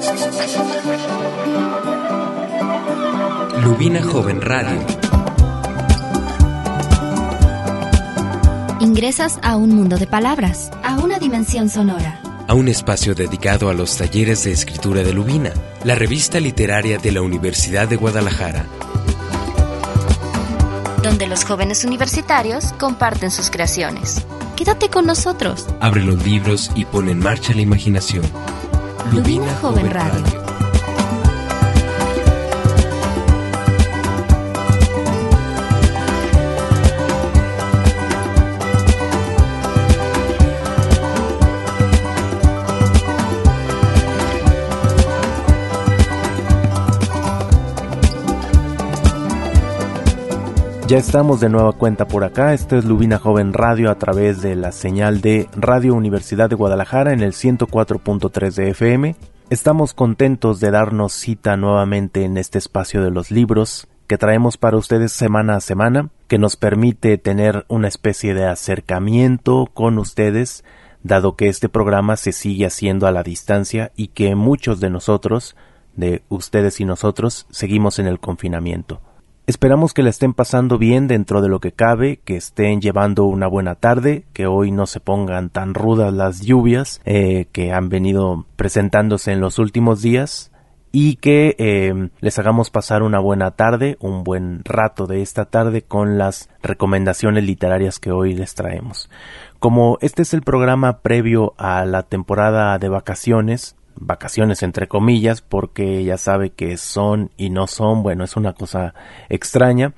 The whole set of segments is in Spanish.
Lubina Joven Radio. Ingresas a un mundo de palabras, a una dimensión sonora. A un espacio dedicado a los talleres de escritura de Lubina, la revista literaria de la Universidad de Guadalajara. Donde los jóvenes universitarios comparten sus creaciones. Quédate con nosotros. Abre los libros y pon en marcha la imaginación. Lubina Joven Radio. Ya estamos de nueva cuenta por acá. Esto es Lubina Joven Radio a través de la señal de Radio Universidad de Guadalajara en el 104.3 de FM. Estamos contentos de darnos cita nuevamente en este espacio de los libros que traemos para ustedes semana a semana, que nos permite tener una especie de acercamiento con ustedes, dado que este programa se sigue haciendo a la distancia y que muchos de nosotros, de ustedes y nosotros, seguimos en el confinamiento. Esperamos que la estén pasando bien dentro de lo que cabe, que estén llevando una buena tarde, que hoy no se pongan tan rudas las lluvias que han venido presentándose en los últimos días y que les hagamos pasar una buena tarde, un buen rato de esta tarde con las recomendaciones literarias que hoy les traemos. Como este es el programa previo a la temporada de vacaciones entre comillas, porque ya sabe que son y no son, bueno, es una cosa extraña,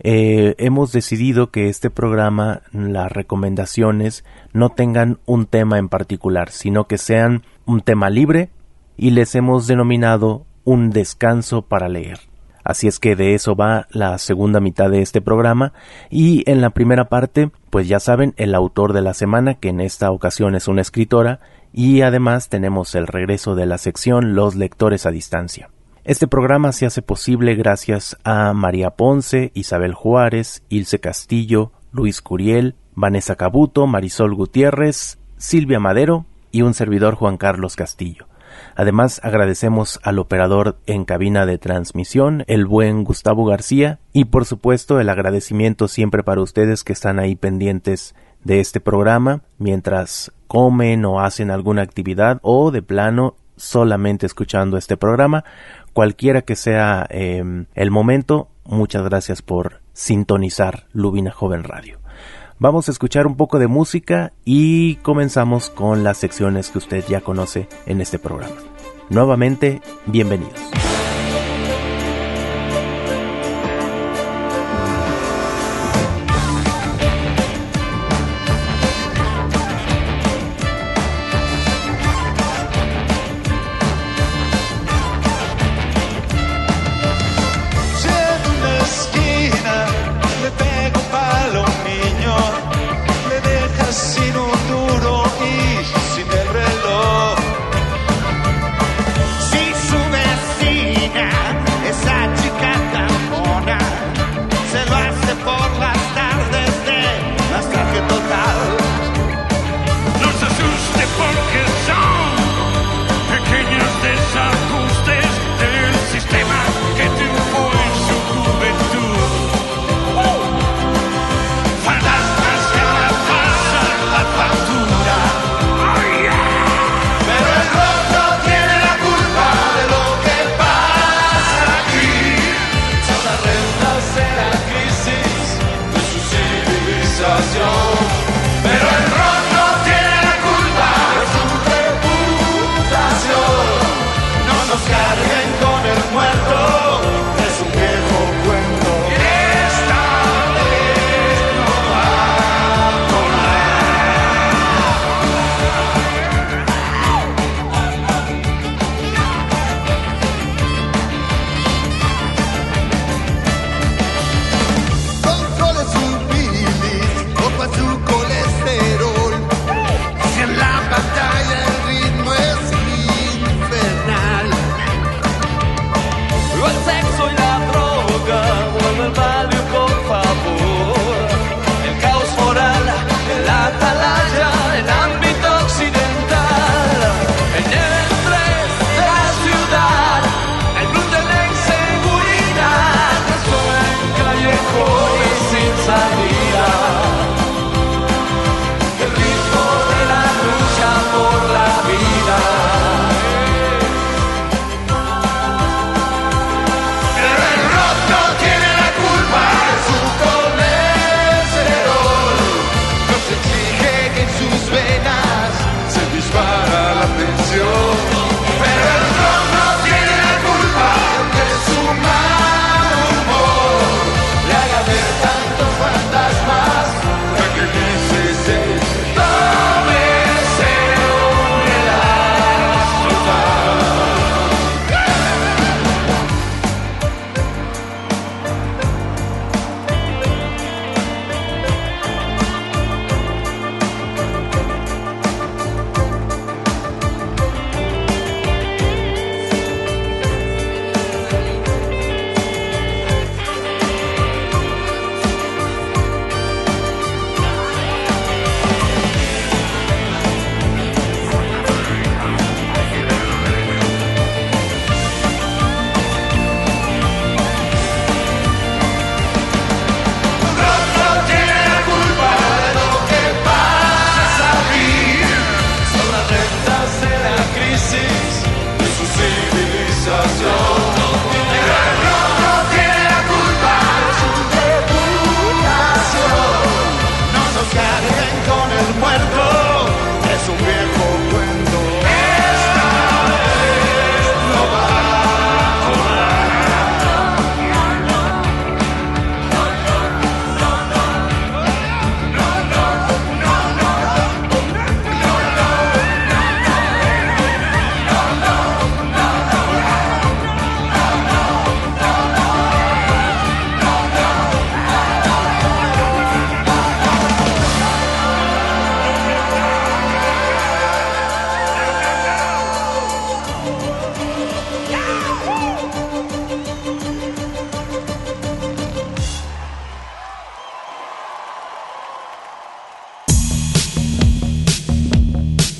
hemos decidido que este programa, las recomendaciones, no tengan un tema en particular, sino que sean un tema libre y les hemos denominado un descanso para leer. Así es que de eso va la segunda mitad de este programa y en la primera parte, pues ya saben, el autor de la semana, que en esta ocasión es una escritora, y además tenemos el regreso de la sección Los Lectores a Distancia. Este programa se hace posible gracias a María Ponce, Isabel Juárez, Ilse Castillo, Luis Curiel, Vanessa Cabuto, Marisol Gutiérrez, Silvia Madero y un servidor Juan Carlos Castillo. Además agradecemos al operador en cabina de transmisión, el buen Gustavo García, y por supuesto el agradecimiento siempre para ustedes que están ahí pendientes de este programa mientras comen o hacen alguna actividad o de plano solamente escuchando este programa. Cualquiera que sea el momento, muchas gracias por sintonizar Lubina Joven Radio. Vamos a escuchar un poco de música y comenzamos con las secciones que usted ya conoce en este programa. Nuevamente, bienvenidos. Sin un duro y sin el reloj. Si su vecino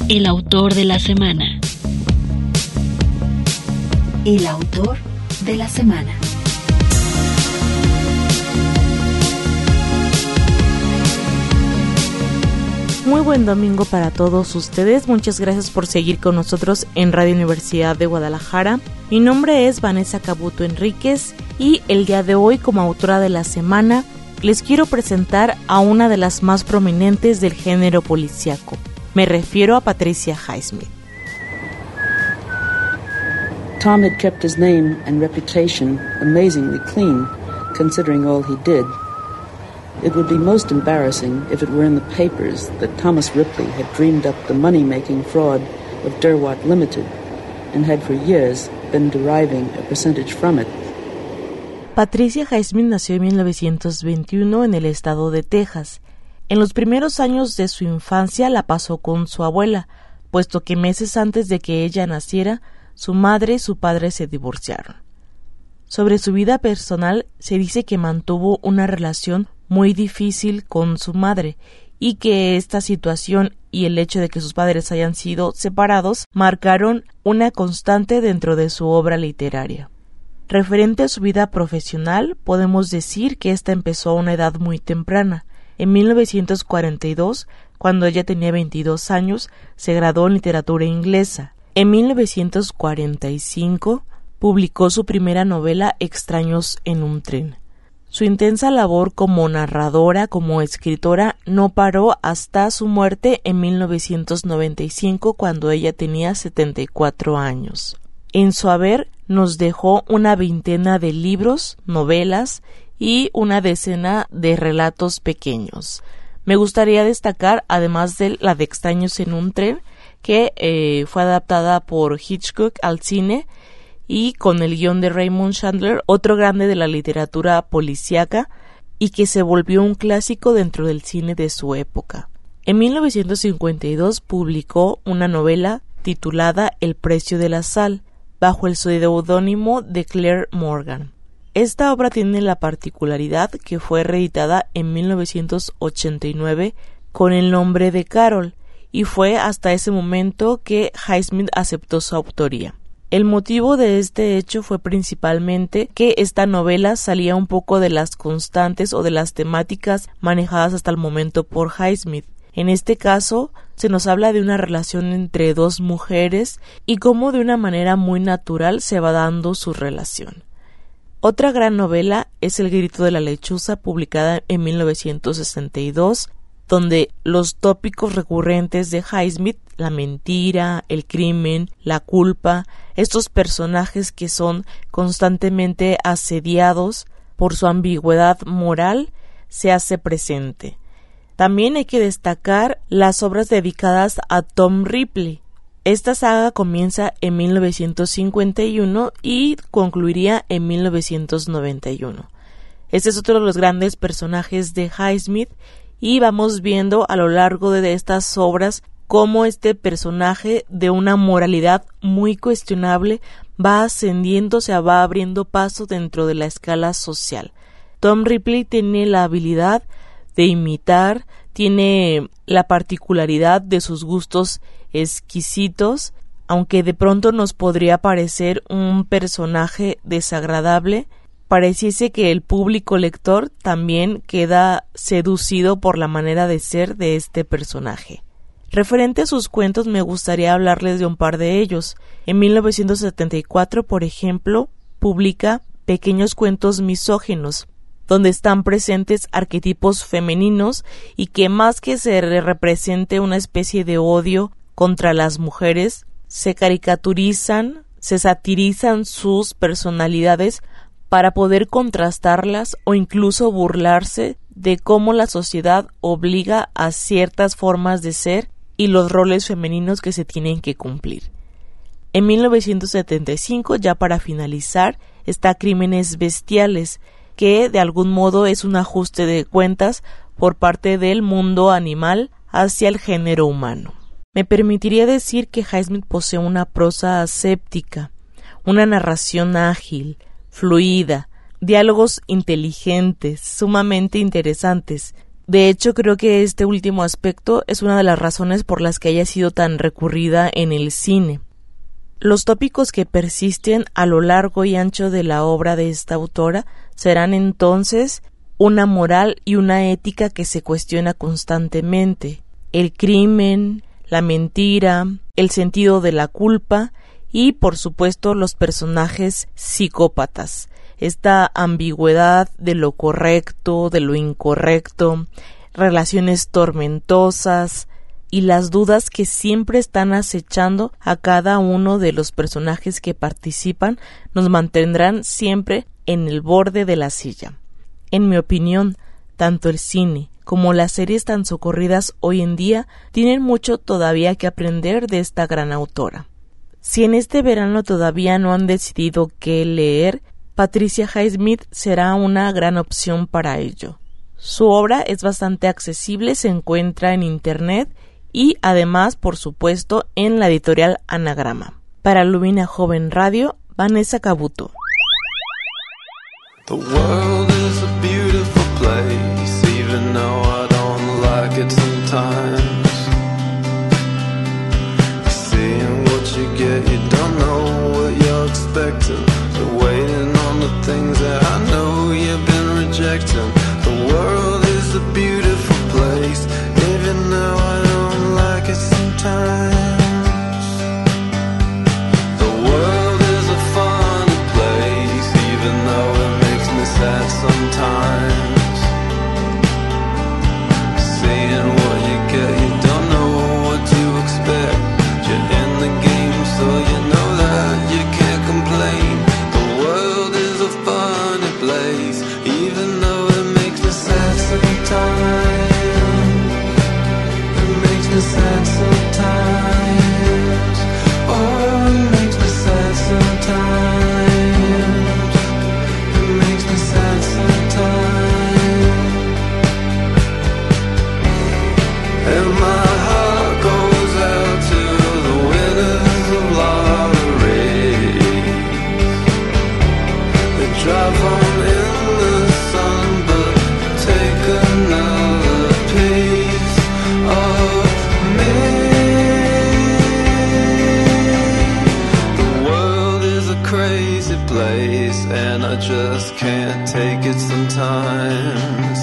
El autor de la semana. El autor de la semana. Muy buen domingo para todos ustedes. Muchas gracias por seguir con nosotros en Radio Universidad de Guadalajara. Mi nombre es Vanessa Cabuto Enríquez y el día de hoy, como autora de la semana, les quiero presentar a una de las más prominentes del género policíaco. Me refiero a Patricia Highsmith. Tom had kept his name and reputation amazingly clean, considering all he did. It would be most embarrassing if it were in the papers that Thomas Ripley had dreamed up the money-making fraud of Derwent Limited and had for years been deriving a percentage from it. Patricia Highsmith nació en 1921 en el estado de Texas. En los primeros años de su infancia la pasó con su abuela, puesto que meses antes de que ella naciera, su madre y su padre se divorciaron. Sobre su vida personal se dice que mantuvo una relación muy difícil con su madre y que esta situación y el hecho de que sus padres hayan sido separados marcaron una constante dentro de su obra literaria. Referente a su vida profesional, podemos decir que esta empezó a una edad muy temprana. En 1942, cuando ella tenía 22 años, se graduó en literatura inglesa. En 1945, publicó su primera novela Extraños en un tren. Su intensa labor como narradora, como escritora, no paró hasta su muerte en 1995, cuando ella tenía 74 años. En su haber nos dejó una veintena de libros, novelas y una decena de relatos pequeños. Me gustaría destacar, además de la de Extraños en un tren, que fue adaptada por Hitchcock al cine y con el guión de Raymond Chandler, otro grande de la literatura policíaca, y que se volvió un clásico dentro del cine de su época. En 1952 publicó una novela titulada El precio de la sal, bajo el seudónimo de Claire Morgan. Esta obra tiene la particularidad que fue reeditada en 1989 con el nombre de Carol, y fue hasta ese momento que Highsmith aceptó su autoría. El motivo de este hecho fue principalmente que esta novela salía un poco de las constantes o de las temáticas manejadas hasta el momento por Highsmith. En este caso, se nos habla de una relación entre dos mujeres y cómo de una manera muy natural se va dando su relación. Otra gran novela es El grito de la lechuza, publicada en 1962, donde los tópicos recurrentes de Highsmith, la mentira, el crimen, la culpa, estos personajes que son constantemente asediados por su ambigüedad moral, se hace presente. También hay que destacar las obras dedicadas a Tom Ripley. Esta saga comienza en 1951 y concluiría en 1991. Este es otro de los grandes personajes de Highsmith y vamos viendo a lo largo de estas obras cómo este personaje de una moralidad muy cuestionable va ascendiendo, se va abriendo paso dentro de la escala social. Tom Ripley tiene la habilidad de imitar, tiene la particularidad de sus gustos exquisitos, aunque de pronto nos podría parecer un personaje desagradable, pareciese que el público lector también queda seducido por la manera de ser de este personaje. Referente a sus cuentos, me gustaría hablarles de un par de ellos. En 1974, por ejemplo, publica Pequeños cuentos misóginos, donde están presentes arquetipos femeninos y que más que se represente una especie de odio contra las mujeres, se caricaturizan, se satirizan sus personalidades para poder contrastarlas o incluso burlarse de cómo la sociedad obliga a ciertas formas de ser y los roles femeninos que se tienen que cumplir. En 1975, ya para finalizar, está Crímenes bestiales, que de algún modo es un ajuste de cuentas por parte del mundo animal hacia el género humano. Me permitiría decir que Highsmith posee una prosa aséptica, una narración ágil, fluida, diálogos inteligentes, sumamente interesantes, De hecho, creo que este último aspecto es una de las razones por las que haya sido tan recurrida en el cine. Los tópicos que persisten a lo largo y ancho de la obra de esta autora serán entonces una moral y una ética que se cuestiona constantemente, el crimen, la mentira, el sentido de la culpa y, por supuesto, los personajes psicópatas. Esta ambigüedad de lo correcto, de lo incorrecto, relaciones tormentosas y las dudas que siempre están acechando a cada uno de los personajes que participan nos mantendrán siempre en el borde de la silla. En mi opinión, tanto el cine como las series tan socorridas hoy en día tienen mucho todavía que aprender de esta gran autora. Si en este verano todavía no han decidido qué leer, Patricia Highsmith será una gran opción para ello. Su obra es bastante accesible, se encuentra en internet y además, por supuesto, en la editorial Anagrama. Para Lubina Joven Radio, Vanessa Cabuto. The world is a beautiful place, even though I don't like it sometimes. Seeing what you get, you don't know what you're expecting. You're waiting on the things that I know you've been rejecting. The world is a beautiful place, even though I don't like it sometimes. The world is a funny place, even though it makes me sad sometimes. Seeing what you get, you don't know what to expect. You're in the game, so you know that you can't complain. The world is a funny place, even though it makes me sad sometimes. It makes me sad sometimes. Oh, it makes me sad sometimes. It makes me sad sometimes. And my heart goes out to the winners of lottery. They drive on in the sun, but take another piece of me. The world is a crazy place, and I just can't take it sometimes.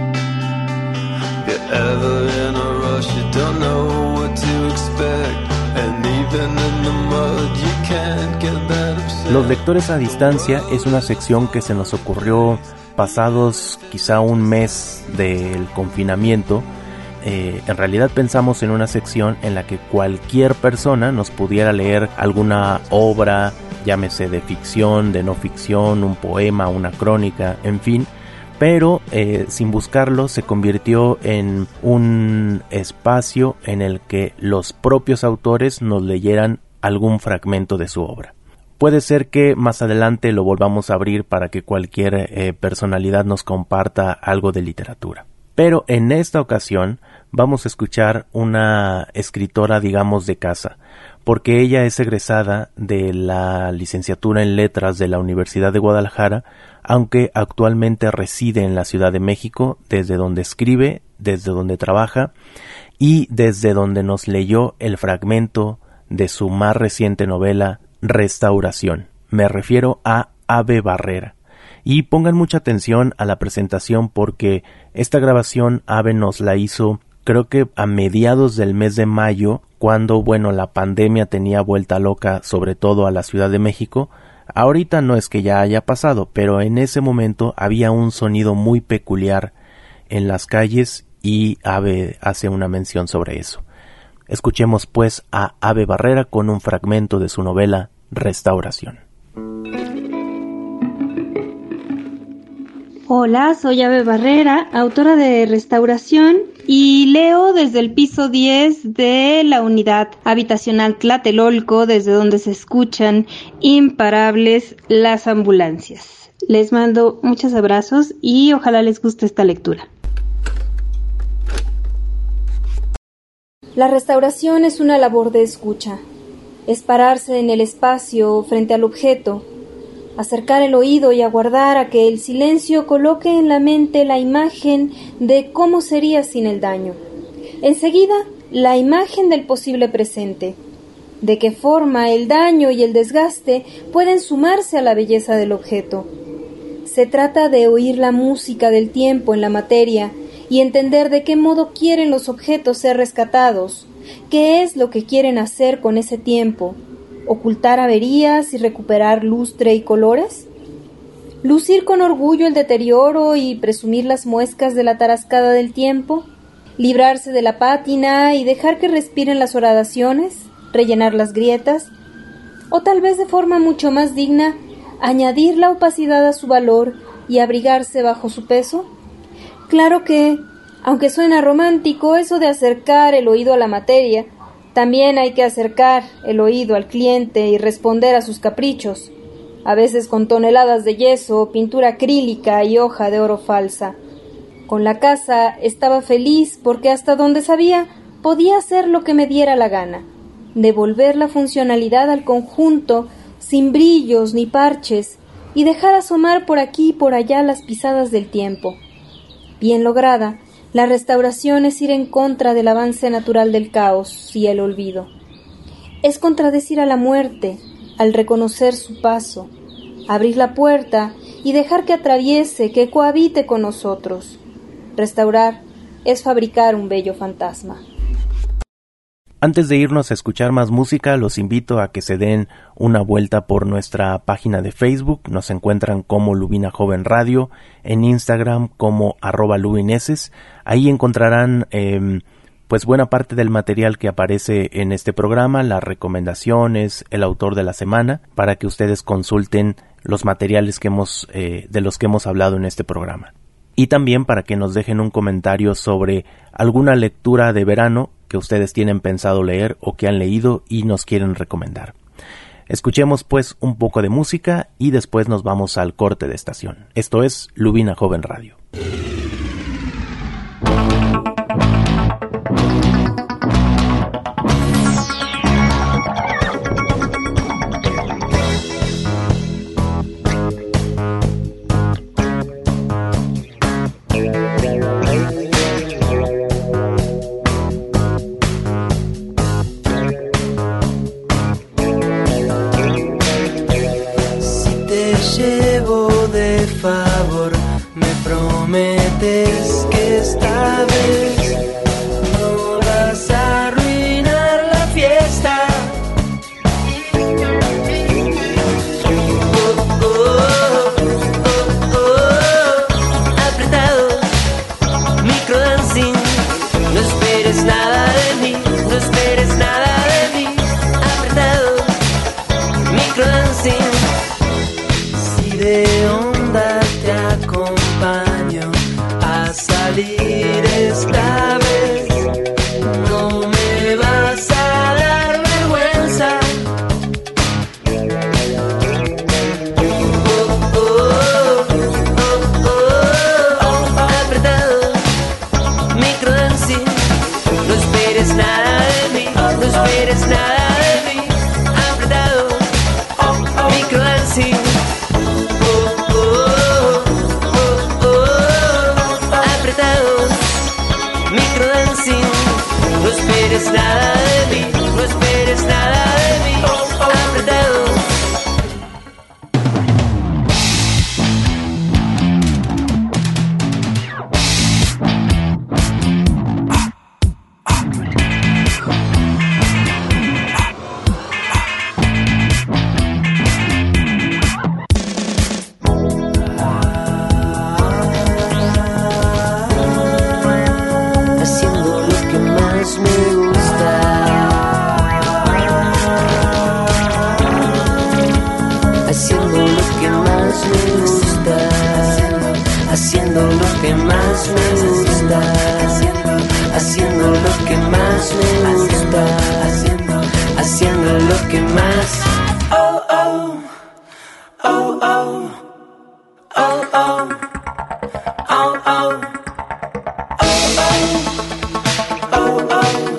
If you're ever in a rush, you don't know what to expect, and even in the mud, you can't get that upset. Los lectores a distancia es una sección que se nos ocurrió pasados quizá un mes del confinamiento. En realidad pensamos en una sección en la que cualquier persona nos pudiera leer alguna obra, llámese de ficción, de no ficción, un poema, una crónica, en fin, pero sin buscarlo se convirtió en un espacio en el que los propios autores nos leyeran algún fragmento de su obra. Puede ser que más adelante lo volvamos a abrir para que cualquier personalidad nos comparta algo de literatura. Pero en esta ocasión vamos a escuchar una escritora, digamos, de casa, porque ella es egresada de la licenciatura en Letras de la Universidad de Guadalajara, aunque actualmente reside en la Ciudad de México, desde donde escribe, desde donde trabaja y desde donde nos leyó el fragmento de su más reciente novela Restauración. Me refiero a Ave Barrera. Y pongan mucha atención a la presentación porque esta grabación Ave nos la hizo creo que a mediados del mes de mayo, cuando la pandemia tenía vuelta loca sobre todo a la Ciudad de México. Ahorita no es que ya haya pasado, pero en ese momento había un sonido muy peculiar en las calles y Ave hace una mención sobre eso. Escuchemos pues a Ave Barrera con un fragmento de su novela Restauración. Hola, soy Ave Barrera, autora de Restauración, y leo desde el piso 10 de la unidad habitacional Tlatelolco, desde donde se escuchan imparables las ambulancias. Les mando muchos abrazos y ojalá les guste esta lectura. La restauración es una labor de escucha. Es pararse en el espacio frente al objeto, acercar el oído y aguardar a que el silencio coloque en la mente la imagen de cómo sería sin el daño. Enseguida, la imagen del posible presente, de qué forma el daño y el desgaste pueden sumarse a la belleza del objeto. Se trata de oír la música del tiempo en la materia y entender de qué modo quieren los objetos ser rescatados, qué es lo que quieren hacer con ese tiempo, ocultar averías y recuperar lustre y colores, lucir con orgullo el deterioro y presumir las muescas de la tarascada del tiempo, librarse de la pátina y dejar que respiren las horadaciones, rellenar las grietas, o tal vez de forma mucho más digna, añadir la opacidad a su valor y abrigarse bajo su peso. Claro que, aunque suena romántico eso de acercar el oído a la materia, también hay que acercar el oído al cliente y responder a sus caprichos, a veces con toneladas de yeso, pintura acrílica y hoja de oro falsa. Con la casa estaba feliz porque hasta donde sabía podía hacer lo que me diera la gana, devolver la funcionalidad al conjunto sin brillos ni parches y dejar asomar por aquí y por allá las pisadas del tiempo. Bien lograda, la restauración es ir en contra del avance natural del caos y el olvido. Es contradecir a la muerte al reconocer su paso, abrir la puerta y dejar que atraviese, que cohabite con nosotros. Restaurar es fabricar un bello fantasma. Antes de irnos a escuchar más música, los invito a que se den una vuelta por nuestra página de Facebook. Nos encuentran como Lubina Joven Radio, en Instagram como @lubineses. Ahí encontrarán pues buena parte del material que aparece en este programa, las recomendaciones, el autor de la semana, para que ustedes consulten los materiales que de los que hemos hablado en este programa. Y también para que nos dejen un comentario sobre alguna lectura de verano que ustedes tienen pensado leer o que han leído y nos quieren recomendar. Escuchemos pues un poco de música y después nos vamos al corte de estación. Esto es Lubina Joven Radio. Prometes que esta vez no vas a arruinar la fiesta. Apretado, microdancing. No esperes nada de mí, no esperes nada de mí. Apretado, microdancing. Si de onda te acompaño a salir esta vez, no me vas a dar vergüenza. Apretado, microdancing. No esperes nada de mí, no esperes nada de mí. Apretado, microdancing. No esperes nada de mí, no esperes nada de mí. Apretado. Haciendo lo que más me gusta, haciendo lo que más me gusta, haciendo lo que más. Oh oh, oh oh, oh oh, oh oh, oh oh, oh oh.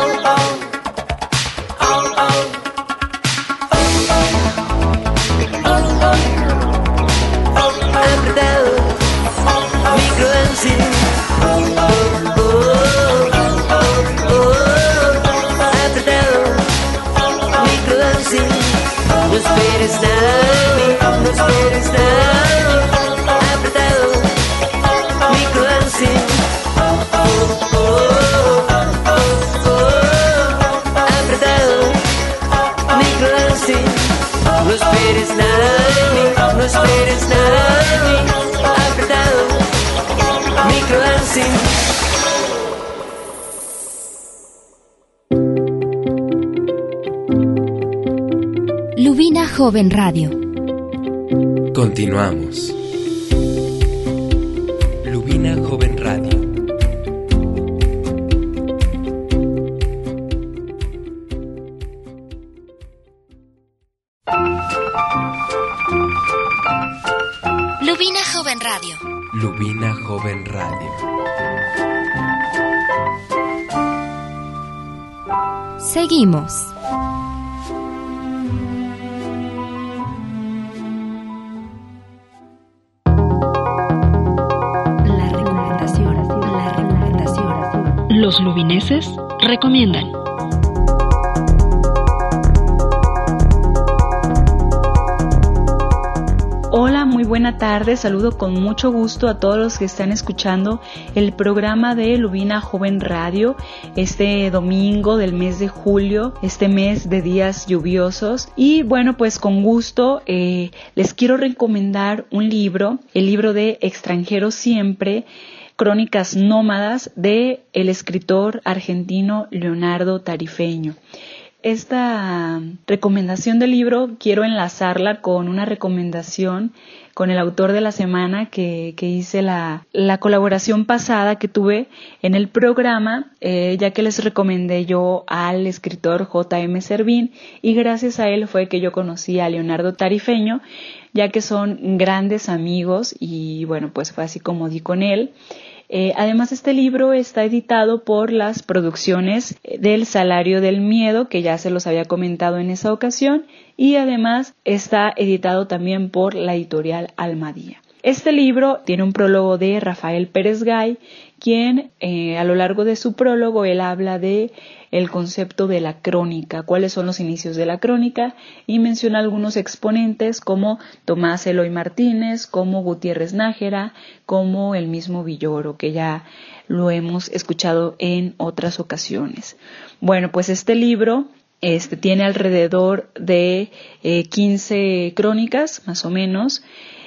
Oh esperes nada de mí, no esperes nada de mí. Apretado, microdancing. Apretado, microdancing. No esperes nada de mí, no esperes nada de mí. Apretado, microdancing. Lubina Joven Radio. Continuamos. Lubina Joven Radio. Lubina Joven Radio. Lubina Joven Radio. Seguimos. Los lubineses recomiendan. Hola, muy buena tarde. Saludo con mucho gusto a todos los que están escuchando el programa de Lubina Joven Radio este domingo del mes de julio, este mes de días lluviosos. Y bueno, pues con gusto les quiero recomendar un libro, el libro de Extranjero Siempre, Crónicas Nómadas, de el escritor argentino Leonardo Tarifeño. Esta recomendación del libro quiero enlazarla con una recomendación con el autor de la semana que hice la colaboración pasada que tuve en el programa, ya que les recomendé yo al escritor J.M. Servín, y gracias a él fue que yo conocí a Leonardo Tarifeño, ya que son grandes amigos y bueno, pues fue así como di con él. Además, este libro está editado por las producciones del Salario del Miedo, que ya se los había comentado en esa ocasión, y además está editado también por la editorial Almadía. Este libro tiene un prólogo de Rafael Pérez Gay, quien a lo largo de su prólogo él habla de el concepto de la crónica, cuáles son los inicios de la crónica, y menciona algunos exponentes como Tomás Eloy Martínez, como Gutiérrez Nájera, como el mismo Villoro, que ya lo hemos escuchado en otras ocasiones. Bueno, pues este libro tiene alrededor de 15 crónicas, más o menos.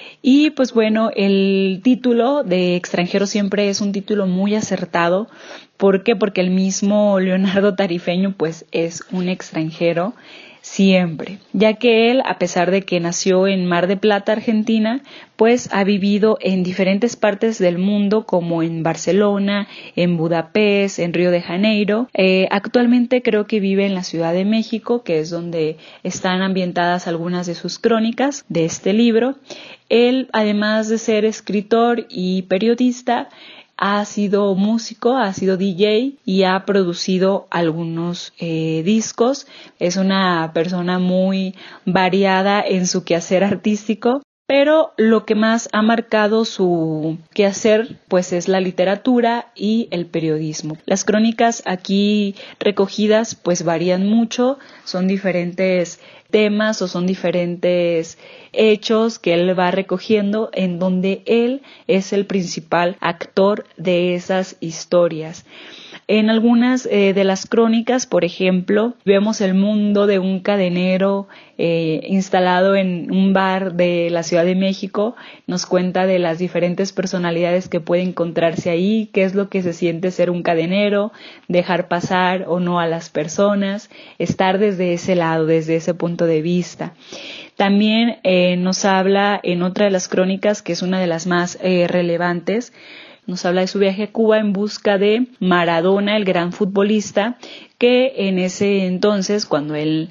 Y pues bueno, el título de Extranjero Siempre es un título muy acertado. ¿Por qué? Porque el mismo Leonardo Tarifeño pues es un extranjero siempre, ya que él, a pesar de que nació en Mar del Plata, Argentina, pues ha vivido en diferentes partes del mundo, como en Barcelona, en Budapest, en Río de Janeiro. Actualmente creo que vive en la Ciudad de México, que es donde están ambientadas algunas de sus crónicas de este libro. Él, además de ser escritor y periodista, ha sido músico, ha sido DJ y ha producido algunos discos. Es una persona muy variada en su quehacer artístico, pero lo que más ha marcado su quehacer pues es la literatura y el periodismo. Las crónicas aquí recogidas pues varían mucho, son diferentes temas o son diferentes hechos que él va recogiendo, en donde él es el principal actor de esas historias. En algunas de las crónicas, por ejemplo, vemos el mundo de un cadenero instalado en un bar de la Ciudad de México. Nos cuenta de las diferentes personalidades que puede encontrarse ahí, qué es lo que se siente ser un cadenero, dejar pasar o no a las personas, estar desde ese lado, desde ese punto de vista. También nos habla en otra de las crónicas, que es una de las más relevantes, nos habla de su viaje a Cuba en busca de Maradona, el gran futbolista, que en ese entonces, cuando él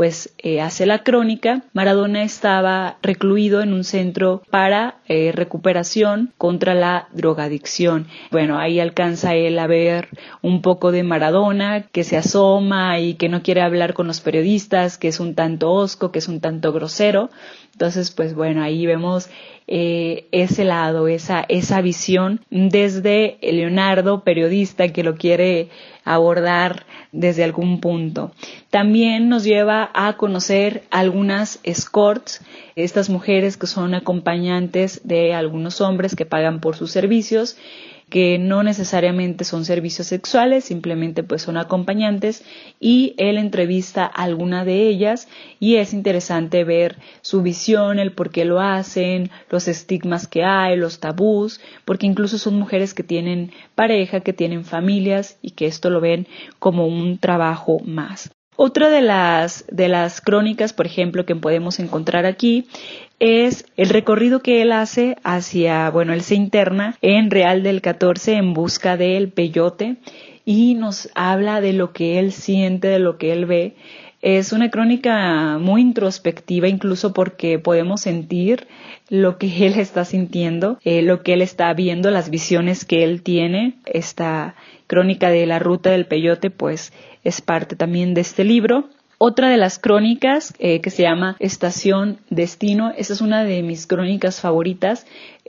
hace la crónica, Maradona estaba recluido en un centro para recuperación contra la drogadicción. Bueno, ahí alcanza él a ver un poco de Maradona, que se asoma y que no quiere hablar con los periodistas, que es un tanto hosco, que es un tanto grosero. Entonces, pues bueno, ahí vemos ese lado, esa visión desde Leonardo, periodista, que lo quiere abordar desde algún punto. También nos lleva a conocer algunas escorts, estas mujeres que son acompañantes de algunos hombres que pagan por sus servicios, que no necesariamente son servicios sexuales, simplemente pues son acompañantes, y él entrevista a alguna de ellas y es interesante ver su visión, el por qué lo hacen, los estigmas que hay, los tabús, porque incluso son mujeres que tienen pareja, que tienen familias y que esto lo ven como un trabajo más. Otra de las crónicas, por ejemplo, que podemos encontrar aquí es el recorrido que él hace hacia, él se interna en Real del 14 en busca del peyote y nos habla de lo que él siente, de lo que él ve. Es una crónica muy introspectiva, incluso porque podemos sentir lo que él está sintiendo, lo que él está viendo, las visiones que él tiene. Esta crónica de la ruta del peyote, pues, es parte también de este libro. Otra de las crónicas que se llama Estación Destino, esa es una de mis crónicas favoritas,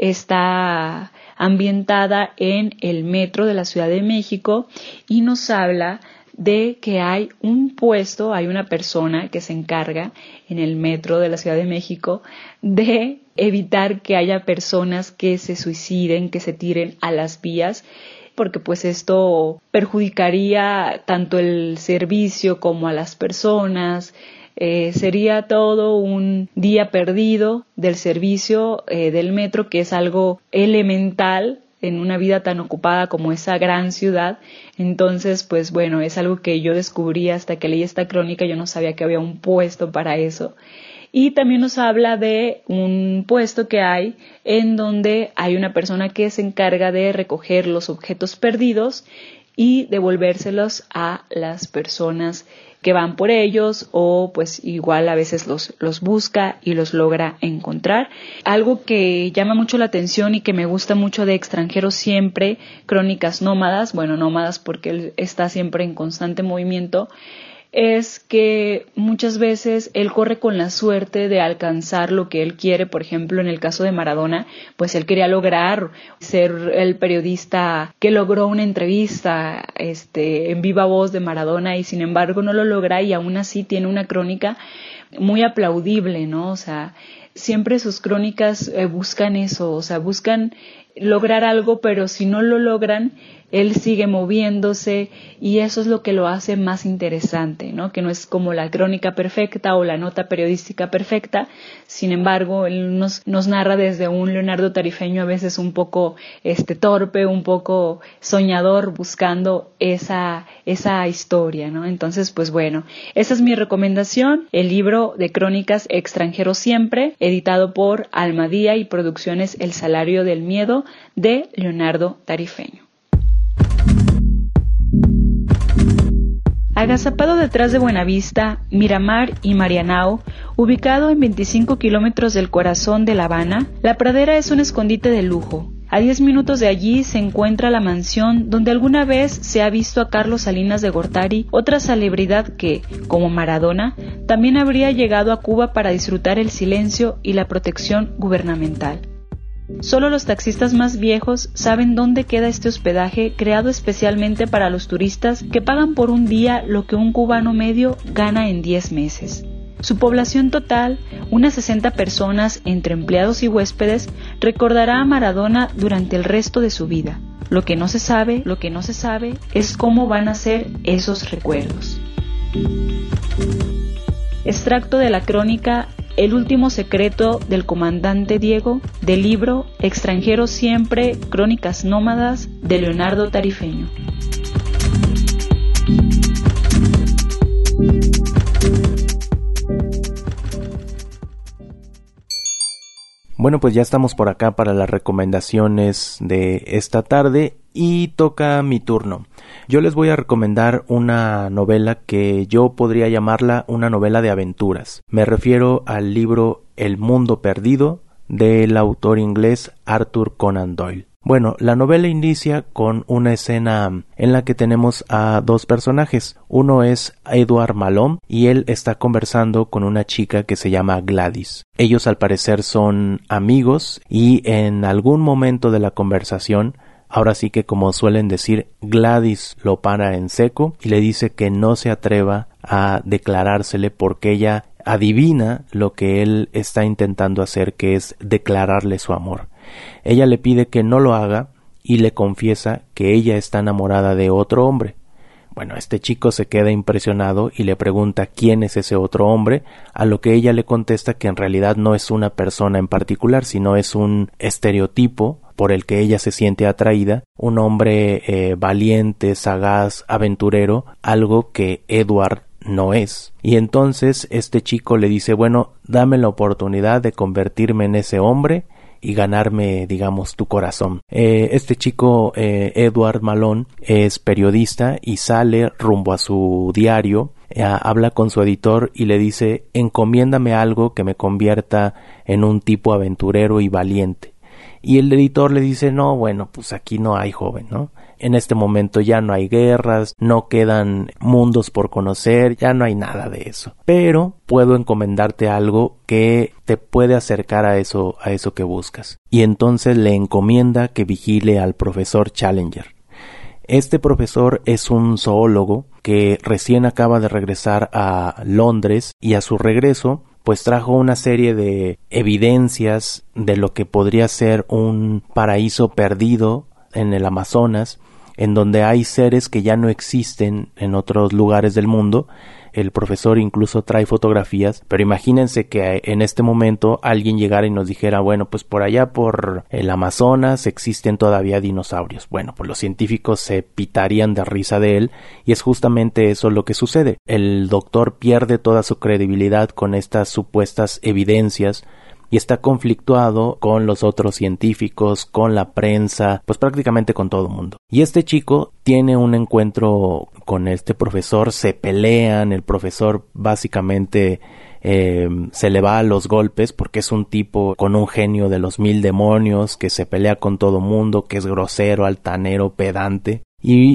está ambientada en el metro de la Ciudad de México y nos habla de que hay un puesto, hay una persona que se encarga en el metro de la Ciudad de México de evitar que haya personas que se suiciden, que se tiren a las vías, porque pues esto perjudicaría tanto el servicio como a las personas. Sería todo un día perdido del servicio del metro, que es algo elemental en una vida tan ocupada como esa gran ciudad. Entonces, pues bueno, es algo que yo descubrí hasta que leí esta crónica. Yo no sabía que había un puesto para eso. Y también nos habla de un puesto que hay en donde hay una persona que se encarga de recoger los objetos perdidos y devolvérselos a las personas que van por ellos, o pues igual a veces los busca y los logra encontrar. Algo que llama mucho la atención y que me gusta mucho de Extranjeros Siempre, Crónicas Nómadas, nómadas porque él está siempre en constante movimiento, es que muchas veces él corre con la suerte de alcanzar lo que él quiere. Por ejemplo, en el caso de Maradona, pues él quería lograr ser el periodista que logró una entrevista en viva voz de Maradona, y sin embargo no lo logra, y aún así tiene una crónica muy aplaudible, ¿no? O sea, siempre sus crónicas buscan eso, o sea, buscan lograr algo, pero si no lo logran, él sigue moviéndose, y eso es lo que lo hace más interesante, ¿no? Que no es como la crónica perfecta o la nota periodística perfecta. Sin embargo, él nos narra desde un Leonardo Tarifeño a veces un poco torpe, un poco soñador, buscando esa historia, ¿no? Entonces, pues bueno, esa es mi recomendación, el libro de crónicas Extranjeros Siempre, editado por Almadía y Producciones El Salario del Miedo, de Leonardo Tarifeño. Agazapado detrás de Buenavista, Miramar y Marianao, ubicado en 25 kilómetros del corazón de La Habana, La Pradera es un escondite de lujo. A 10 minutos de allí se encuentra la mansión donde alguna vez se ha visto a Carlos Salinas de Gortari, otra celebridad que, como Maradona, también habría llegado a Cuba para disfrutar el silencio y la protección gubernamental. Solo los taxistas más viejos saben dónde queda este hospedaje creado especialmente para los turistas que pagan por un día lo que un cubano medio gana en 10 meses. Su población total, unas 60 personas entre empleados y huéspedes, recordará a Maradona durante el resto de su vida. Lo que no se sabe es cómo van a ser esos recuerdos. Extracto de la crónica El último secreto del comandante Diego, del libro Extranjeros Siempre, Crónicas Nómadas, de Leonardo Tarifeño. Bueno, pues ya estamos por acá para las recomendaciones de esta tarde y toca mi turno. Yo les voy a recomendar una novela que yo podría llamarla una novela de aventuras. Me refiero al libro El Mundo Perdido del autor inglés Arthur Conan Doyle. Bueno, la novela inicia con una escena en la que tenemos a dos personajes. Uno es Edward Malone y él está conversando con una chica que se llama Gladys. Ellos al parecer son amigos y en algún momento de la conversación Ahora sí que, como suelen decir, Gladys lo para en seco y le dice que no se atreva a declarársele porque ella adivina lo que él está intentando hacer, que es declararle su amor. Ella le pide que no lo haga y le confiesa que ella está enamorada de otro hombre. Bueno, este chico se queda impresionado y le pregunta quién es ese otro hombre, a lo que ella le contesta que en realidad no es una persona en particular, sino es un estereotipo por el que ella se siente atraída, un hombre valiente, sagaz, aventurero, algo que Edward no es. Y entonces este chico le dice, bueno, dame la oportunidad de convertirme en ese hombre y ganarme, digamos, tu corazón. Este chico, Edward Malone, es periodista y sale rumbo a su diario, habla con su editor y le dice, encomiéndame algo que me convierta en un tipo aventurero y valiente. Y el editor le dice, no, bueno, pues aquí no hay, joven, ¿no? En este momento ya no hay guerras, no quedan mundos por conocer, ya no hay nada de eso. Pero puedo encomendarte algo que te puede acercar a eso que buscas. Y entonces le encomienda que vigile al profesor Challenger. Este profesor es un zoólogo que recién acaba de regresar a Londres y a su regreso pues trajo una serie de evidencias de lo que podría ser un paraíso perdido en el Amazonas, en donde hay seres que ya no existen en otros lugares del mundo. El profesor incluso trae fotografías, pero imagínense que en este momento alguien llegara y nos dijera, bueno, pues por allá por el Amazonas existen todavía dinosaurios. Bueno, pues los científicos se pitarían de risa de él, y es justamente eso lo que sucede. El doctor pierde toda su credibilidad con estas supuestas evidencias y está conflictuado con los otros científicos, con la prensa, pues prácticamente con todo el mundo. Y este chico tiene un encuentro con este profesor, se pelean, el profesor básicamente se le va a los golpes porque es un tipo con un genio de los 1000 demonios, que se pelea con todo mundo, que es grosero, altanero, pedante, y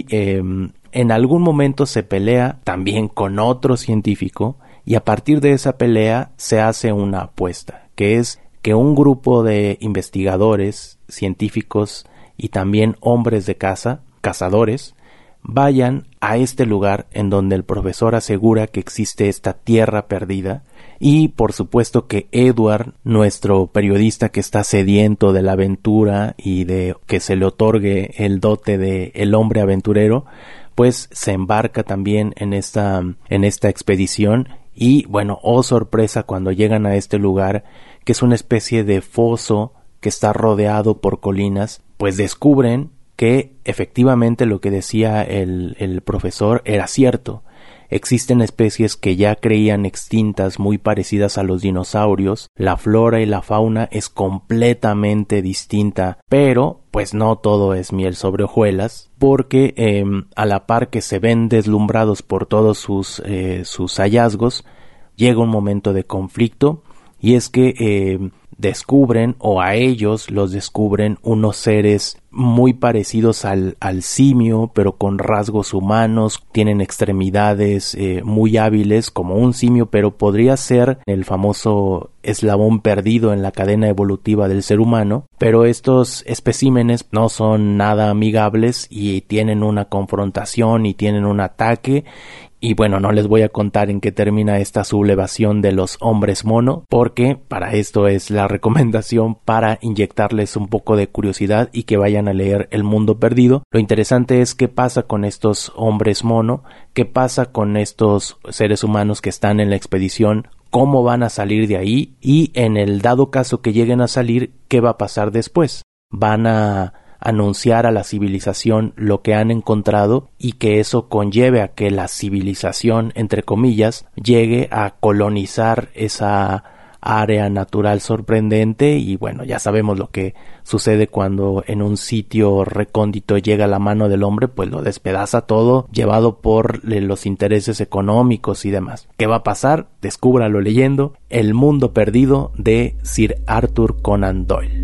en algún momento se pelea también con otro científico, y a partir de esa pelea se hace una apuesta, que es que un grupo de investigadores, científicos y también hombres de caza, cazadores, vayan a este lugar en donde el profesor asegura que existe esta tierra perdida, y por supuesto que Edward, nuestro periodista que está sediento de la aventura y de que se le otorgue el dote de el hombre aventurero, pues se embarca también en esta expedición. Y bueno, oh sorpresa cuando llegan a este lugar, que es una especie de foso que está rodeado por colinas, pues descubren que efectivamente lo que decía el profesor era cierto. Existen especies que ya creían extintas muy parecidas a los dinosaurios, la flora y la fauna es completamente distinta, pero pues no todo es miel sobre hojuelas, porque a la par que se ven deslumbrados por todos sus hallazgos, llega un momento de conflicto, y es que descubren, o a ellos los descubren, unos seres muy parecidos al simio, pero con rasgos humanos, tienen extremidades muy hábiles como un simio, pero podría ser el famoso eslabón perdido en la cadena evolutiva del ser humano. Pero estos especímenes no son nada amigables y tienen una confrontación y tienen un ataque. Y bueno, no les voy a contar en qué termina esta sublevación de los hombres mono, porque para esto es la recomendación, para inyectarles un poco de curiosidad y que vayan a leer El Mundo Perdido. Lo interesante es qué pasa con estos hombres mono, qué pasa con estos seres humanos que están en la expedición, cómo van a salir de ahí, y en el dado caso que lleguen a salir, qué va a pasar después. Van a anunciar a la civilización lo que han encontrado, y que eso conlleve a que la civilización, entre comillas, llegue a colonizar esa área natural sorprendente. Y bueno, ya sabemos lo que sucede cuando en un sitio recóndito llega la mano del hombre, pues lo despedaza todo, llevado por los intereses económicos y demás. ¿Qué va a pasar? Descúbralo leyendo El Mundo Perdido de Sir Arthur Conan Doyle.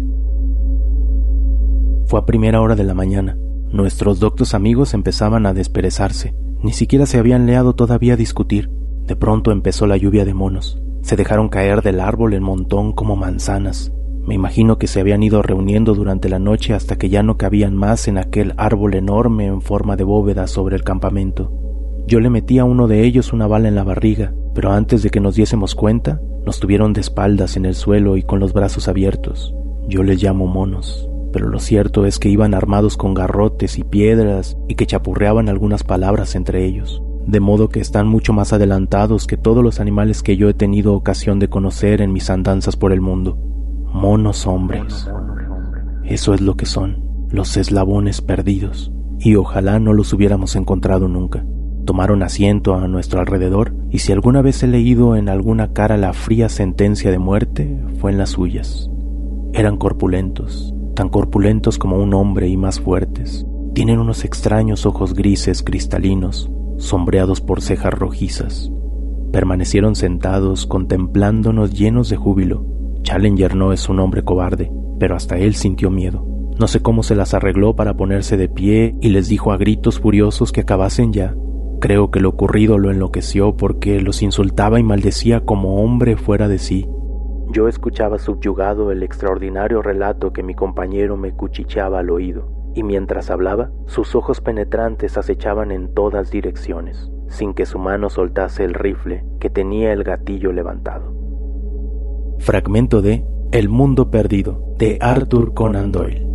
Fue a primera hora de la mañana. Nuestros doctos amigos empezaban a desperezarse. Ni siquiera se habían leado todavía a discutir. De pronto empezó la lluvia de monos. Se dejaron caer del árbol en montón como manzanas. Me imagino que se habían ido reuniendo durante la noche hasta que ya no cabían más en aquel árbol enorme en forma de bóveda sobre el campamento. Yo le metí a uno de ellos una bala en la barriga, pero antes de que nos diésemos cuenta, nos tuvieron de espaldas en el suelo y con los brazos abiertos. Yo les llamo monos, pero lo cierto es que iban armados con garrotes y piedras y que chapurreaban algunas palabras entre ellos, de modo que están mucho más adelantados que todos los animales que yo he tenido ocasión de conocer en mis andanzas por el mundo. Monos hombres. Eso es lo que son, los eslabones perdidos, y ojalá no los hubiéramos encontrado nunca. Tomaron asiento a nuestro alrededor, y si alguna vez he leído en alguna cara la fría sentencia de muerte, fue en las suyas. Eran corpulentos, tan corpulentos como un hombre y más fuertes. Tienen unos extraños ojos grises cristalinos, sombreados por cejas rojizas. Permanecieron sentados, contemplándonos llenos de júbilo. Challenger no es un hombre cobarde, pero hasta él sintió miedo. No sé cómo se las arregló para ponerse de pie y les dijo a gritos furiosos que acabasen ya. Creo que lo ocurrido lo enloqueció porque los insultaba y maldecía como hombre fuera de sí. Yo escuchaba subyugado el extraordinario relato que mi compañero me cuchicheaba al oído, y mientras hablaba, sus ojos penetrantes acechaban en todas direcciones, sin que su mano soltase el rifle que tenía el gatillo levantado. Fragmento de El mundo perdido, de Arthur Conan Doyle.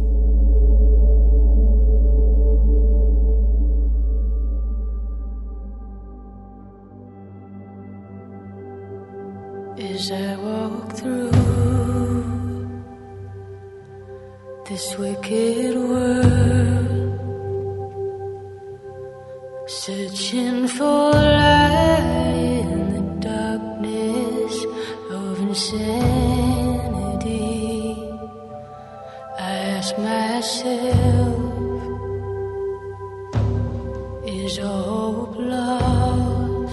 As I walk through this wicked world, searching for light in the darkness of insanity, I ask myself, is hope lost?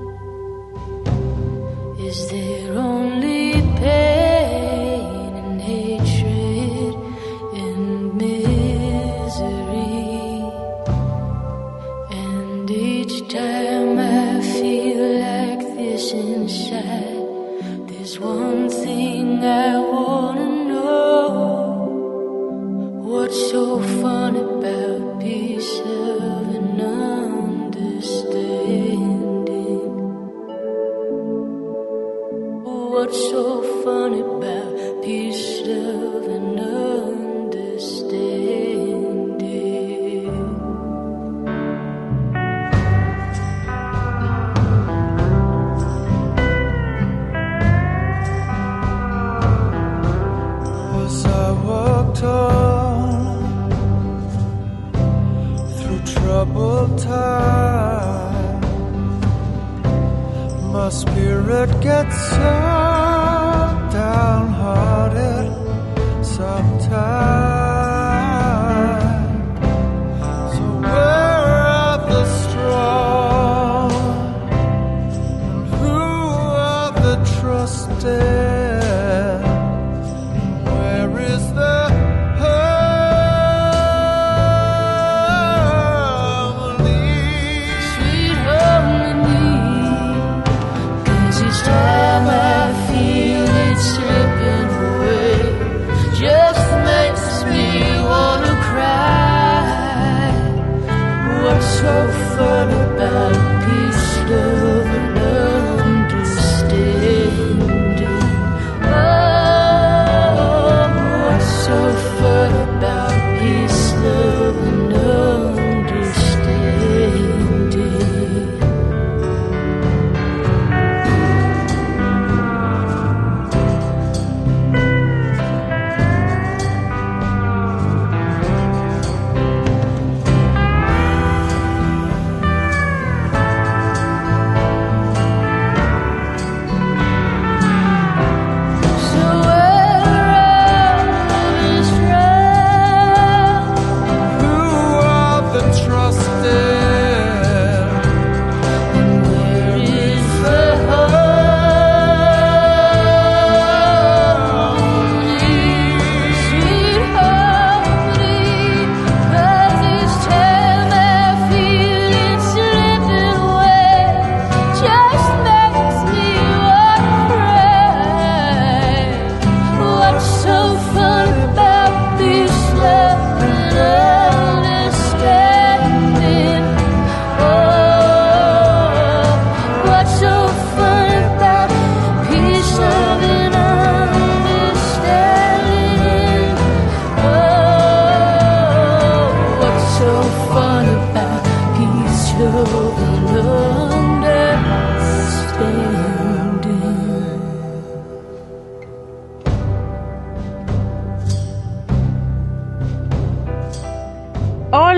Is there only pain and hatred and misery? And each time I feel like this inside, there's one thing I wanna know. What's so fun about peace, love, and understanding? What's so fun about peace, love, and understanding? As I walked on through troubled times, my spirit gets so downhearted sometimes. So where are the strong, and who are the trusted? Where is the harmony? Sweet harmony, 'cause each time I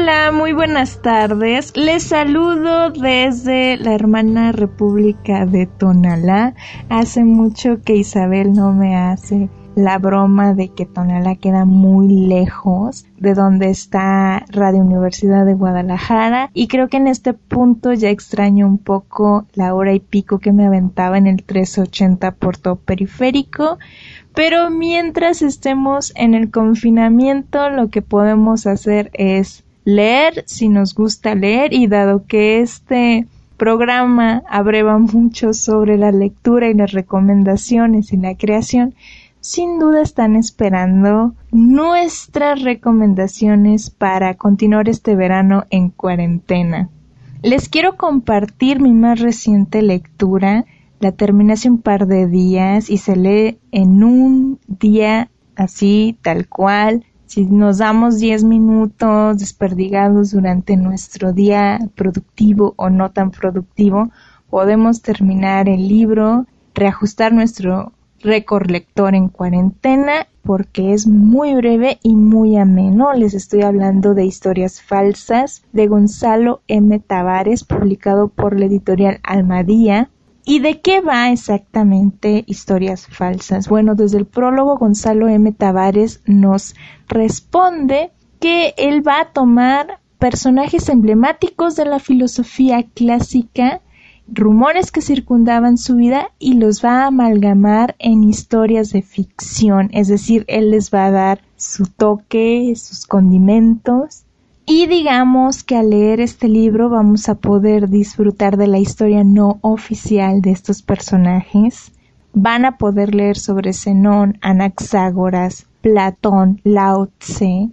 Hola, muy buenas tardes. Les saludo desde la hermana República de Tonalá. Hace mucho que Isabel no me hace la broma de que Tonalá queda muy lejos de donde está Radio Universidad de Guadalajara, y creo que en este punto ya extraño un poco la hora y pico que me aventaba en el 1380 por todo periférico. Pero mientras estemos en el confinamiento, lo que podemos hacer es leer si nos gusta leer, y dado que este programa abreva mucho sobre la lectura y las recomendaciones y la creación, sin duda están esperando nuestras recomendaciones para continuar este verano en cuarentena. Les quiero compartir mi más reciente lectura. La terminé hace un par de días y se lee en un día así, tal cual. Si nos damos 10 minutos desperdigados durante nuestro día productivo o no tan productivo, podemos terminar el libro, reajustar nuestro récord lector en cuarentena, porque es muy breve y muy ameno. Les estoy hablando de Historias Falsas, de Gonzalo M. Tavares, publicado por la editorial Almadía. ¿Y de qué va exactamente Historias Falsas? Bueno, desde el prólogo Gonzalo M. Tavares nos responde que él va a tomar personajes emblemáticos de la filosofía clásica, rumores que circundaban su vida, y los va a amalgamar en historias de ficción. Es decir, él les va a dar su toque, sus condimentos. Y digamos que al leer este libro vamos a poder disfrutar de la historia no oficial de estos personajes. Van a poder leer sobre Zenón, Anaxágoras, Platón, Lao Tse,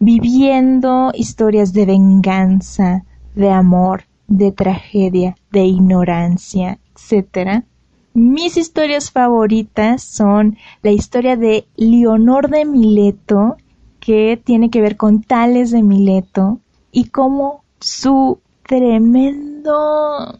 viviendo historias de venganza, de amor, de tragedia, de ignorancia, etc. Mis historias favoritas son la historia de Leonor de Mileto, que tiene que ver con Tales de Mileto, y cómo su tremenda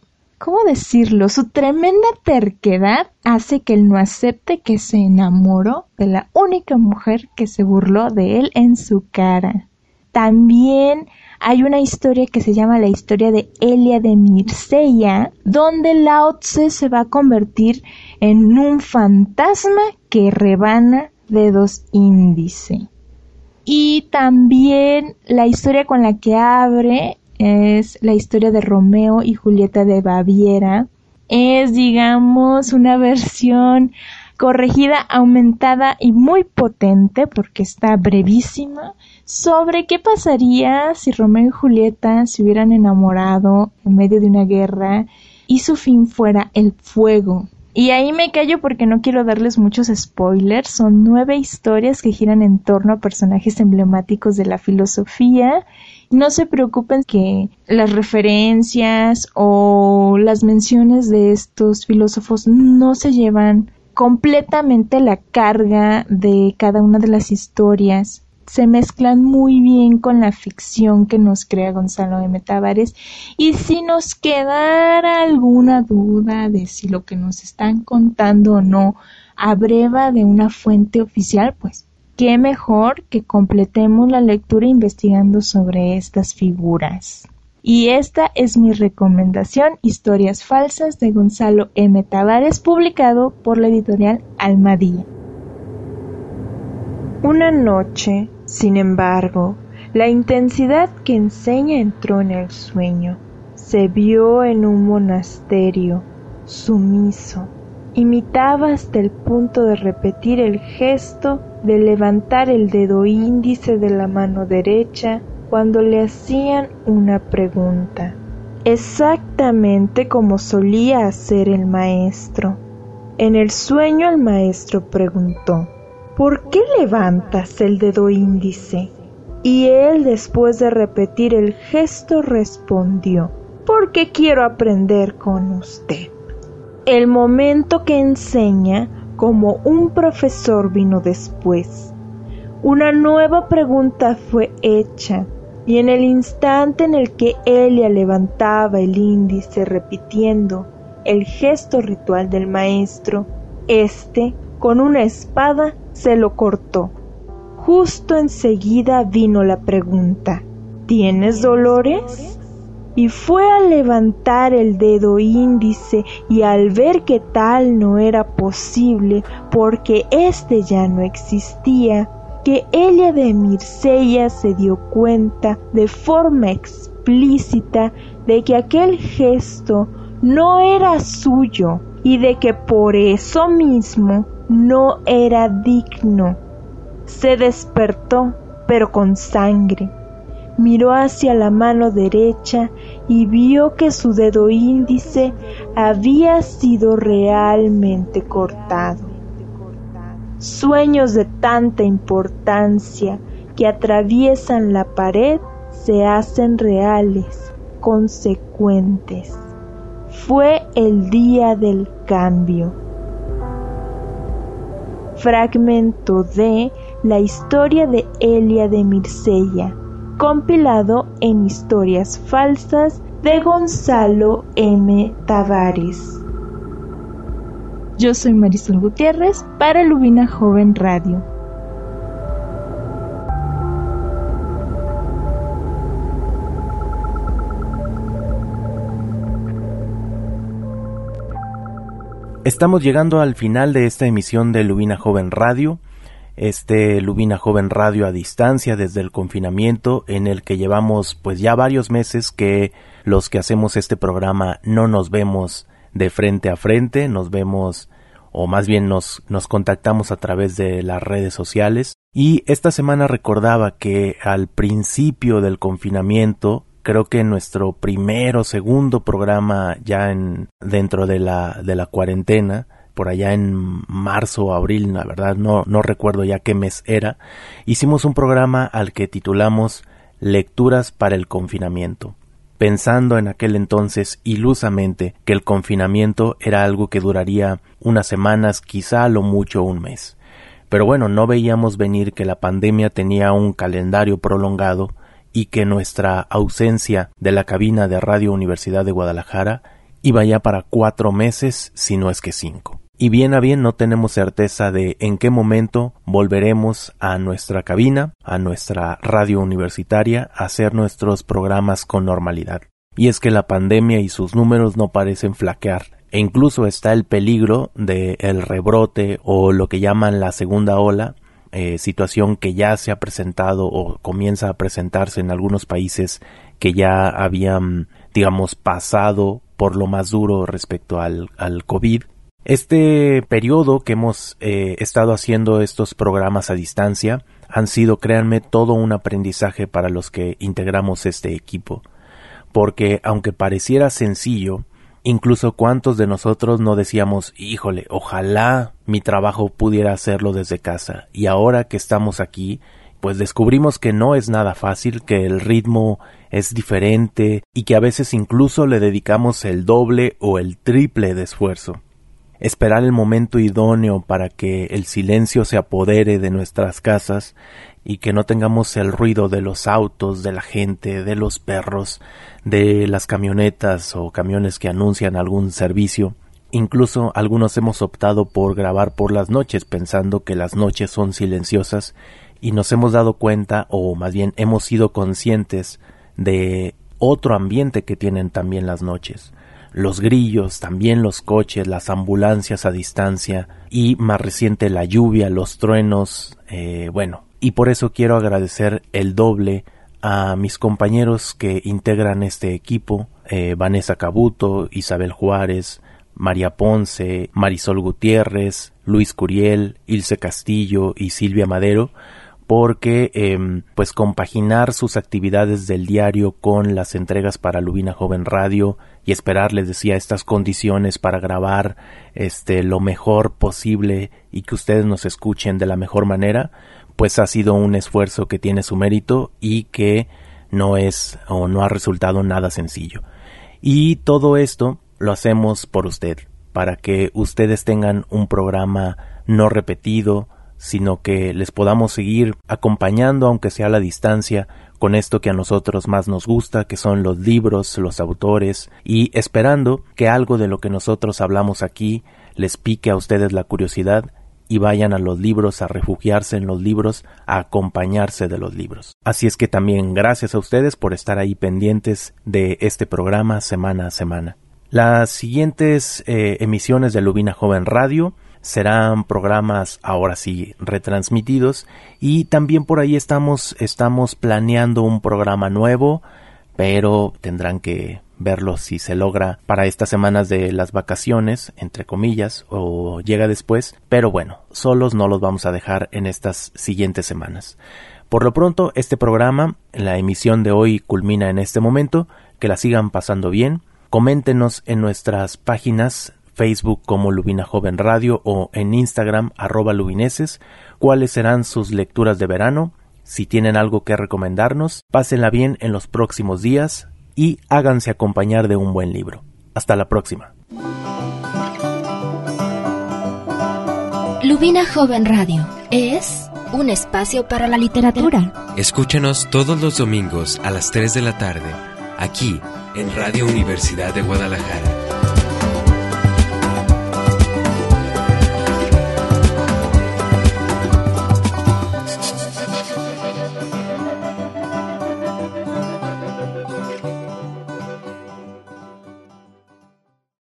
terquedad hace que él no acepte que se enamoró de la única mujer que se burló de él en su cara. También hay una historia que se llama la historia de Elia de Mircea, donde Lao Tse se va a convertir en un fantasma que rebana dedos índice. Y también la historia con la que abre es la historia de Romeo y Julieta de Baviera. Es, digamos, una versión corregida, aumentada y muy potente, porque está brevísima, sobre qué pasaría si Romeo y Julieta se hubieran enamorado en medio de una guerra y su fin fuera el fuego. Y ahí me callo porque no quiero darles muchos spoilers. Son 9 historias que giran en torno a personajes emblemáticos de la filosofía. No se preocupen que las referencias o las menciones de estos filósofos no se llevan completamente la carga de cada una de las historias. Se mezclan muy bien con la ficción que nos crea Gonzalo M. Tavares, y si nos quedara alguna duda de si lo que nos están contando o no abreva de una fuente oficial, pues qué mejor que completemos la lectura investigando sobre estas figuras. Y esta es mi recomendación, Historias Falsas de Gonzalo M. Tavares, publicado por la editorial Almadía. Una noche, sin embargo, la intensidad que enseña entró en el sueño. Se vio en un monasterio, sumiso. Imitaba hasta el punto de repetir el gesto de levantar el dedo índice de la mano derecha cuando le hacían una pregunta, exactamente como solía hacer el maestro. En el sueño el maestro preguntó: ¿por qué levantas el dedo índice? Y él, después de repetir el gesto, respondió: porque quiero aprender con usted. El momento que enseña como un profesor vino después. Una nueva pregunta fue hecha, y en el instante en el que Elia levantaba el índice repitiendo el gesto ritual del maestro, con una espada, se lo cortó. Justo enseguida vino la pregunta: ¿tienes dolores? Y fue a levantar el dedo índice y al ver que tal no era posible porque éste ya no existía, que Elia de Mircea se dio cuenta de forma explícita de que aquel gesto no era suyo y de que por eso mismo no era digno. Se despertó, pero con sangre. Miró hacia la mano derecha y vio que su dedo índice había sido realmente cortado. Sueños de tanta importancia que atraviesan la pared se hacen reales, consecuentes. Fue el día del cambio. Fragmento de La historia de Elia de Mircea, compilado en Historias Falsas de Gonzalo M. Tavares. Yo soy Marisol Gutiérrez para Lubina Joven Radio. Estamos llegando al final de esta emisión de Lubina Joven Radio. Lubina Joven Radio a distancia desde el confinamiento, en el que llevamos pues ya varios meses que los que hacemos este programa no nos vemos de frente a frente, nos vemos o más bien nos contactamos a través de las redes sociales. Y esta semana recordaba que al principio del confinamiento, creo que nuestro primero o segundo programa ya dentro de la cuarentena, por allá en marzo o abril, la verdad no recuerdo ya qué mes era, hicimos un programa al que titulamos Lecturas para el confinamiento, pensando en aquel entonces ilusamente que el confinamiento era algo que duraría unas semanas, quizá a lo mucho un mes. Pero bueno, no veíamos venir que la pandemia tenía un calendario prolongado y que nuestra ausencia de la cabina de Radio Universidad de Guadalajara iba ya para 4 meses, si no es que 5. Y bien a bien no tenemos certeza de en qué momento volveremos a nuestra cabina, a nuestra radio universitaria, a hacer nuestros programas con normalidad. Y es que la pandemia y sus números no parecen flaquear, e incluso está el peligro de el rebrote o lo que llaman la segunda ola, situación que ya se ha presentado o comienza a presentarse en algunos países que ya habían, digamos, pasado por lo más duro respecto al COVID. Este periodo que hemos estado haciendo estos programas a distancia han sido, créanme, todo un aprendizaje para los que integramos este equipo, porque aunque pareciera sencillo, incluso cuántos de nosotros no decíamos, híjole, ojalá mi trabajo pudiera hacerlo desde casa, y ahora que estamos aquí, pues descubrimos que no es nada fácil, que el ritmo es diferente y que a veces incluso le dedicamos el doble o el triple de esfuerzo. Esperar el momento idóneo para que el silencio se apodere de nuestras casas y que no tengamos el ruido de los autos, de la gente, de los perros, de las camionetas o camiones que anuncian algún servicio. Incluso algunos hemos optado por grabar por las noches pensando que las noches son silenciosas y nos hemos dado cuenta, o más bien hemos sido conscientes de otro ambiente que tienen también las noches. Los grillos, también los coches, las ambulancias a distancia y más reciente la lluvia, los truenos, y por eso quiero agradecer el doble a mis compañeros que integran este equipo, Vanessa Cabuto, Isabel Juárez, María Ponce, Marisol Gutiérrez, Luis Curiel, Ilse Castillo y Silvia Madero, porque pues compaginar sus actividades del diario con las entregas para Lubina Joven Radio y esperar, les decía, estas condiciones para grabar lo mejor posible y que ustedes nos escuchen de la mejor manera, pues ha sido un esfuerzo que tiene su mérito y que no es o no ha resultado nada sencillo. Y todo esto lo hacemos por usted, para que ustedes tengan un programa no repetido, sino que les podamos seguir acompañando, aunque sea a la distancia, con esto que a nosotros más nos gusta, que son los libros, los autores, y esperando que algo de lo que nosotros hablamos aquí les pique a ustedes la curiosidad y vayan a los libros, a refugiarse en los libros, a acompañarse de los libros. Así es que también gracias a ustedes por estar ahí pendientes de este programa semana a semana. Las siguientes emisiones de Lubina Joven Radio serán programas ahora sí retransmitidos, y también por ahí estamos planeando un programa nuevo, pero tendrán que verlo si se logra para estas semanas de las vacaciones, entre comillas, o llega después, pero bueno, solos no los vamos a dejar en estas siguientes semanas. Por lo pronto, este programa, la emisión de hoy culmina en este momento. Que la sigan pasando bien. Coméntenos en nuestras páginas Facebook como Lubina Joven Radio o en Instagram @lubineses cuáles serán sus lecturas de verano. Si tienen algo que recomendarnos, pásenla bien en los próximos días y háganse acompañar de un buen libro. Hasta la próxima. Lubina Joven Radio es un espacio para la literatura. Escúchanos todos los domingos a las 3 de la tarde, aquí en Radio Universidad de Guadalajara.